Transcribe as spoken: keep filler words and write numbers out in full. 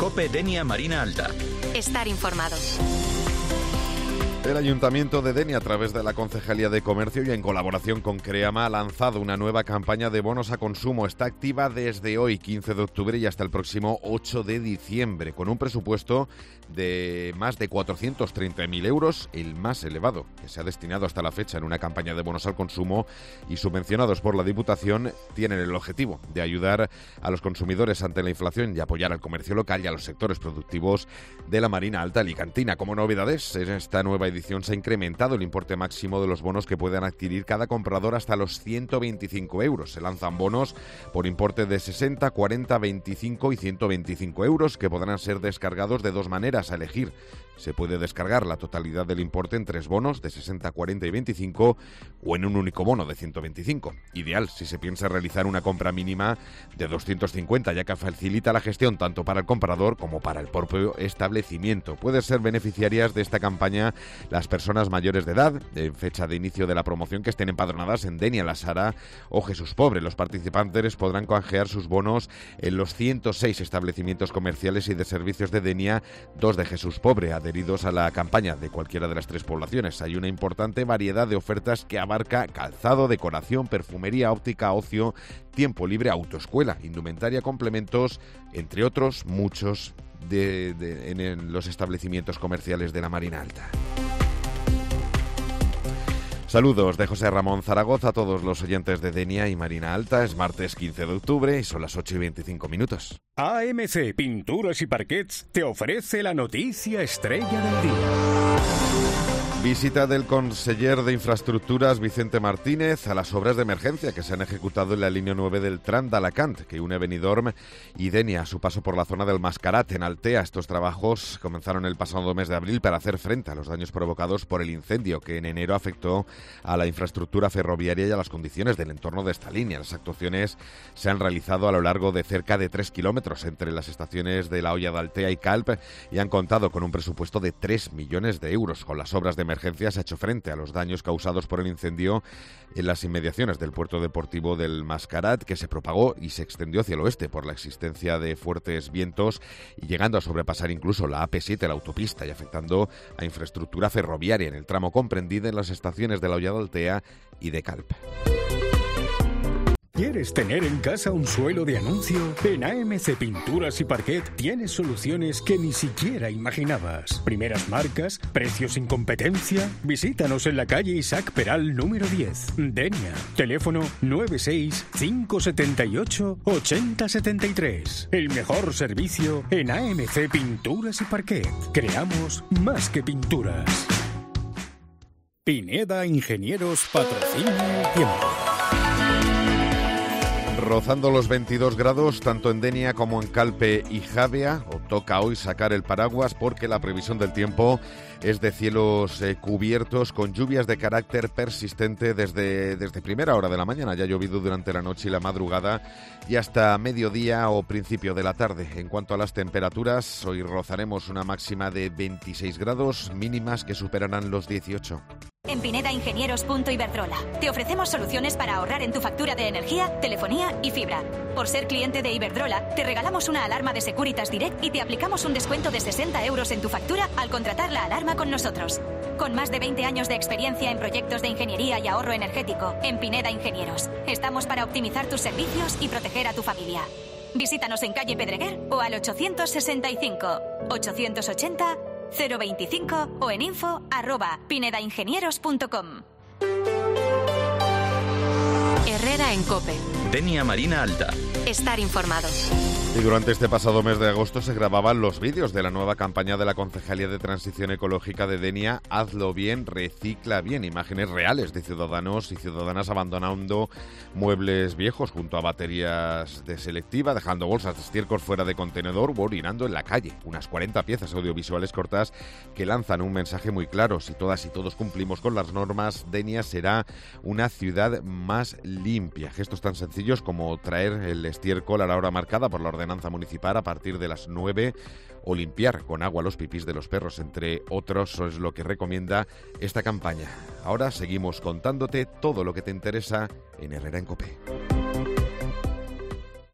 COPE Denia Marina Alta. Estar informado. El Ayuntamiento de Denia, a través de la Concejalía de Comercio y en colaboración con CREAMA, ha lanzado una nueva campaña de bonos a consumo. Está activa desde hoy, quince de octubre, y hasta el próximo ocho de diciembre, con un presupuesto de más de cuatrocientos treinta mil euros, el más elevado que se ha destinado hasta la fecha en una campaña de bonos al consumo, y subvencionados por la Diputación, tienen el objetivo de ayudar a los consumidores ante la inflación y apoyar al comercio local y a los sectores productivos de la Marina Alta alicantina. Como novedades, en esta nueva edición se ha incrementado el importe máximo de los bonos que puedan adquirir cada comprador hasta los ciento veinticinco euros. Se lanzan bonos por importe de sesenta, cuarenta, veinticinco y ciento veinticinco euros, que podrán ser descargados de dos maneras a elegir. Se puede descargar la totalidad del importe en tres bonos de sesenta, cuarenta y veinticinco o en un único bono de ciento veinticinco. Ideal si se piensa realizar una compra mínima de doscientos cincuenta, ya que facilita la gestión tanto para el comprador como para el propio establecimiento. Pueden ser beneficiarias de esta campaña las personas mayores de edad, en fecha de inicio de la promoción, que estén empadronadas en Denia, La Sara o Jesús Pobre. Los participantes podrán canjear sus bonos en los ciento seis establecimientos comerciales y de servicios de Denia, dos de Jesús Pobre, adheridos a la campaña de cualquiera de las tres poblaciones. Hay una importante variedad de ofertas que abarca calzado, decoración, perfumería, óptica, ocio, tiempo libre, autoescuela, indumentaria, complementos, entre otros muchos de, de, en, en los establecimientos comerciales de la Marina Alta. Saludos de José Ramón Zaragoza a todos los oyentes de Denia y Marina Alta. Es martes quince de octubre y son las ocho y veinticinco minutos. A M C Pinturas y Parquets te ofrece la noticia estrella del día. Visita del conseller de Infraestructuras, Vicente Martínez, a las obras de emergencia que se han ejecutado en la línea nueve del tram d'Alacant, que une Benidorm y Denia a su paso por la zona del Mascarat, en Altea. Estos trabajos comenzaron el pasado mes de abril para hacer frente a los daños provocados por el incendio que en enero afectó a la infraestructura ferroviaria y a las condiciones del entorno de esta línea. Las actuaciones se han realizado a lo largo de cerca de tres kilómetros entre las estaciones de La Hoya de Altea y Calp y han contado con un presupuesto de tres millones de euros. Con las obras de emergencia se ha hecho frente a los daños causados por el incendio en las inmediaciones del puerto deportivo del Mascarat, que se propagó y se extendió hacia el oeste por la existencia de fuertes vientos y llegando a sobrepasar incluso la A P siete, la autopista, y afectando a infraestructura ferroviaria en el tramo comprendido en las estaciones de La Hoya de Altea y de Calp. ¿Quieres tener en casa un suelo de anuncio? En A M C Pinturas y Parquet tienes soluciones que ni siquiera imaginabas. Primeras marcas, precios sin competencia. Visítanos en la calle Isaac Peral número diez, Denia. Teléfono nueve seis cinco siete ocho ocho cero siete tres. El mejor servicio en A M C Pinturas y Parquet. Creamos más que pinturas. Pineda Ingenieros patrocina el tiempo. Rozando los veintidós grados, tanto en Denia como en Calpe y Javea, o toca hoy sacar el paraguas porque la previsión del tiempo es de cielos eh, cubiertos con lluvias de carácter persistente desde, desde primera hora de la mañana. Ya ha llovido durante la noche y la madrugada y hasta mediodía o principio de la tarde. En cuanto a las temperaturas, hoy rozaremos una máxima de veintiséis grados, mínimas que superarán los dieciocho. En Pineda Ingenieros punto Iberdrola te ofrecemos soluciones para ahorrar en tu factura de energía, telefonía y fibra. Por ser cliente de Iberdrola, te regalamos una alarma de Securitas Direct y te aplicamos un descuento de sesenta euros en tu factura al contratar la alarma con nosotros. Con más de veinte años de experiencia en proyectos de ingeniería y ahorro energético, en Pineda Ingenieros, estamos para optimizar tus servicios y proteger a tu familia. Visítanos en calle Pedreguer o al ochocientos sesenta y cinco, ochocientos ochenta, cero veinticinco o en info arroba pinedaingenieros punto com. Herrera en COPE. Denia Marina Alta. Estar informado. Y durante este pasado mes de agosto se grababan los vídeos de la nueva campaña de la Concejalía de Transición Ecológica de Denia, Hazlo Bien, Recicla Bien. Imágenes reales de ciudadanos y ciudadanas abandonando muebles viejos junto a baterías de selectiva, dejando bolsas de estiércol fuera de contenedor o orinando en la calle. Unas cuarenta piezas audiovisuales cortas que lanzan un mensaje muy claro. Si todas y todos cumplimos con las normas, Denia será una ciudad más limpia. Gestos tan sencillos como traer el estiércol a la hora marcada por la ordenanza municipal a partir de las nueve o limpiar con agua los pipís de los perros, entre otros, es lo que recomienda esta campaña. Ahora seguimos contándote todo lo que te interesa en Herrera en COPE.